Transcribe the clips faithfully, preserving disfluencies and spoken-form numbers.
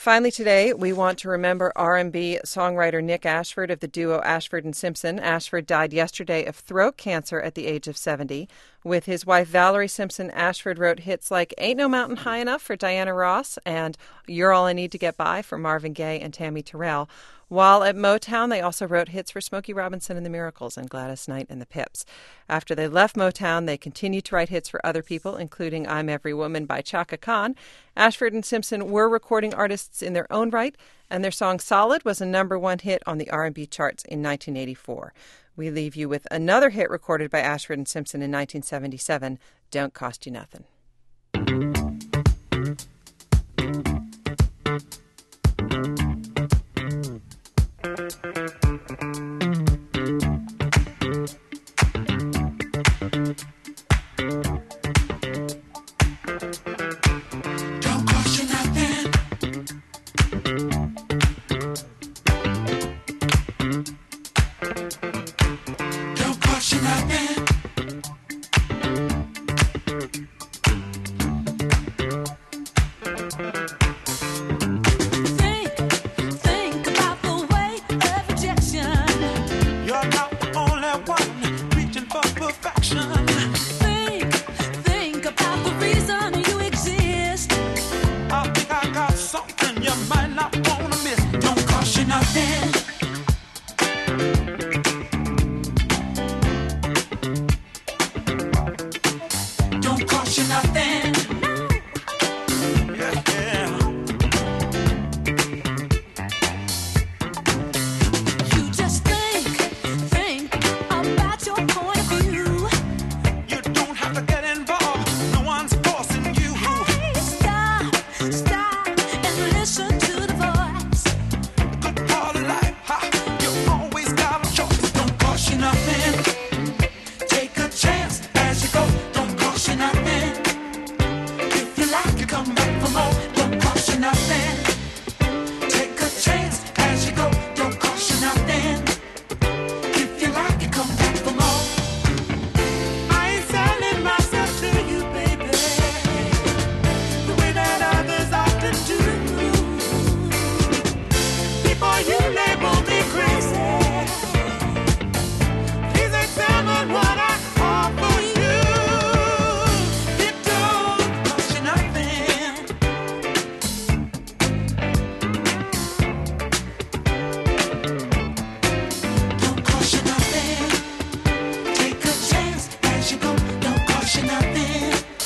finally today, we want to remember R and B songwriter Nick Ashford of the duo Ashford and Simpson. Ashford died yesterday of throat cancer at the age of seventy. With his wife Valerie Simpson, Ashford wrote hits like Ain't No Mountain High Enough for Diana Ross and You're All I Need to Get By for Marvin Gaye and Tammy Terrell. While at Motown, they also wrote hits for Smokey Robinson and the Miracles and Gladys Knight and the Pips. After they left Motown, they continued to write hits for other people, including I'm Every Woman by Chaka Khan. Ashford and Simpson were recording artists in their own right, and their song Solid was a number one hit on the R and B charts in nineteen eighty-four. We leave you with another hit recorded by Ashford and Simpson in nineteen seventy-seven, Don't Cost You Nothing.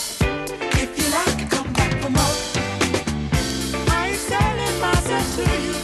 To you.